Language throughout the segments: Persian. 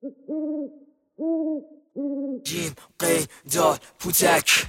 جیم قی دال پوتک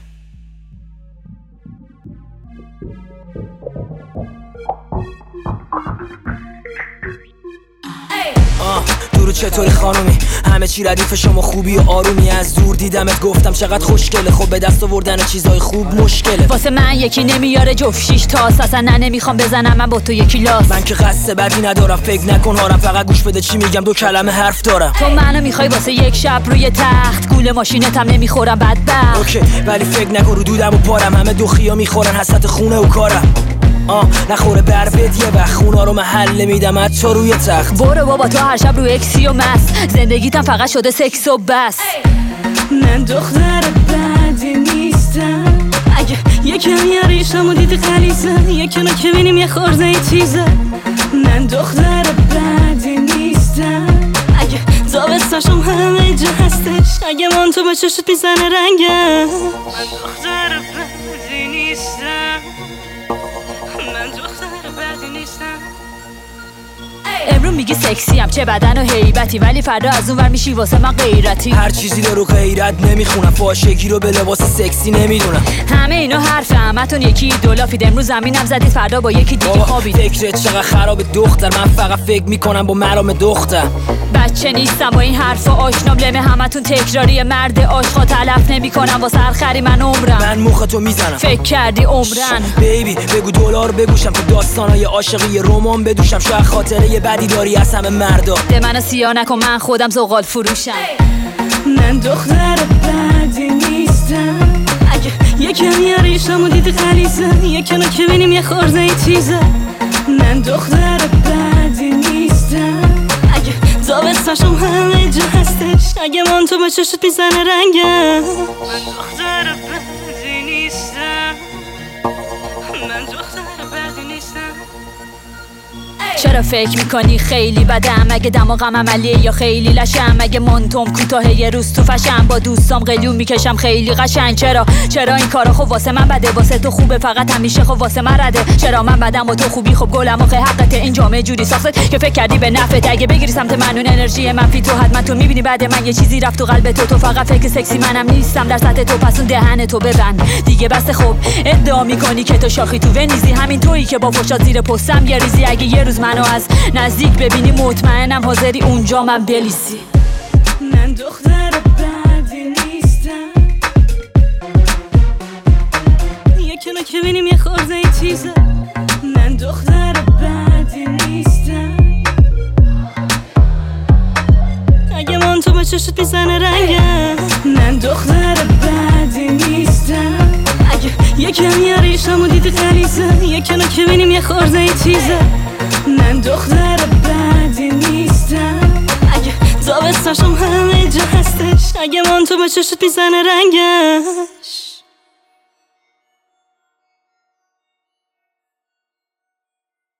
درو چطوری خانومی؟ همه چی ردیف شما خوبی و آرومی. از دور دیدمت گفتم چقدر خوشگله. خب به دست آوردن چیزای خوب مشکله. واسه من یکی نمیاره جفت 6 تاس. اصلا نمیخوام بزنم من با تو یکی لاس. من که قصد بدی ندارم فکر نکن هارم. فقط گوش بده چی میگم 2 کلمه حرف دارم. تو منو میخوای واسه یک شب روی تخت. گول ماشینتم نمیخورم بدبخت. اوکی ولی فکر نکن رو دودم و پارم. همه دوخیا میخورن حسرت خونه و کارم. نخوره بر بد یه وقت خونا رو محل میدم از تو روی تخت. برو بابا تو هر شب رو اکسی و مست. زندگیتم فقط شده سکس و بس. من دختر بدی نیستم. اگه یکم یاریشم و دیدی خلیزم یکنو که بینیم یه خورده ای چیزه. من دختر بدی نیستم. اگه زابستاشم همه جا هستش. اگه من تو به چشت میزنه رنگم. من دختر بدی نیستم. من دختر بدی نیستم. امرو میگی سکسی هم چه بدن و هیبتی. ولی فردا از اون ور میشی واسه من غیرتی. هر چیزی رو غیرت نمیخونم. فاشگی رو به لباس سکسی نمیدونم. همه اینا حرف همتون یکی دولافید. امروز زمینم زدید فردا با یکی دیگه خوابید. فکرت چقدر خراب دختر. من فقط فکر میکنم با مرام دختر. بچه نیستم با این حرفا آشنام. لمه همتون تکراری مرد عاشقا. تلف نمیکنم واسه هر خری من عمرم. من مختو میزنم فکر کردی عمرن. بیبی بگو دلار بگوشم تو داستانای عاشقی رمان بدوشم. شاید خاطره یه بدی داری از همه مردا. ده منو سیاه نکن من خودم زغال فروشم. من دختر بدی نیستم. اگه یکم یاریشم و دیدی خلیزم یکنو که بینیم یه خورده ای چیزه. من دختر بدی نیستم. اگه زابستاشم همه جا هستش. اگه من تو به چشت میزنه رنگم. من دختر بدی نیستم. من دختر بدی نیستم. چرا فکر میکنی خیلی بدم؟ اگه دماغم عملیه یا خیلی لشم؟ اگه منتم کوتاه یه روز تو فشم. با دوستام قلیون میکشم خیلی قشنگ. چرا این کارا خب واسه من بده؟ واسه تو خوبه فقط همیشه خب واسه من رده. چرا من بدم و تو خوبی؟ خب گلم آخه حقته. این جامعه جوری ساخته که فکر کردی به نفعت. اگه بگیری سمت من اون انرژی منفی تو حتما تو میبینی بعد من یه چیزی رفت تو قلب تو. تو فقط فکر سکسی منم نیستم در سطح تو. پس اون دهن تو ببند دیگه بس. خب ادعا میکنی که تو شاخی تو ونیزی. همین تویی که با فوشات زیر پستم یه ریزی. اگه یه روز منو از نزدیک ببینی مطمئنم حاضری اونجا من بلیسی. من دختر بدی نیستم. یکنو که بینیم یه خورده ای چیزه. من دختر بدی نیستم. اگه من تو به چشت میزنه رنگم. من دختر بدی نیستم. اگه یکم یاریشم و دیدی خلیزم یکنو که بینیم یه خورده ای چیزه. من دختر بدی نیستم. اگه زابستاشم همه جا هستش. اگه من تو به چشت میزنه رنگش.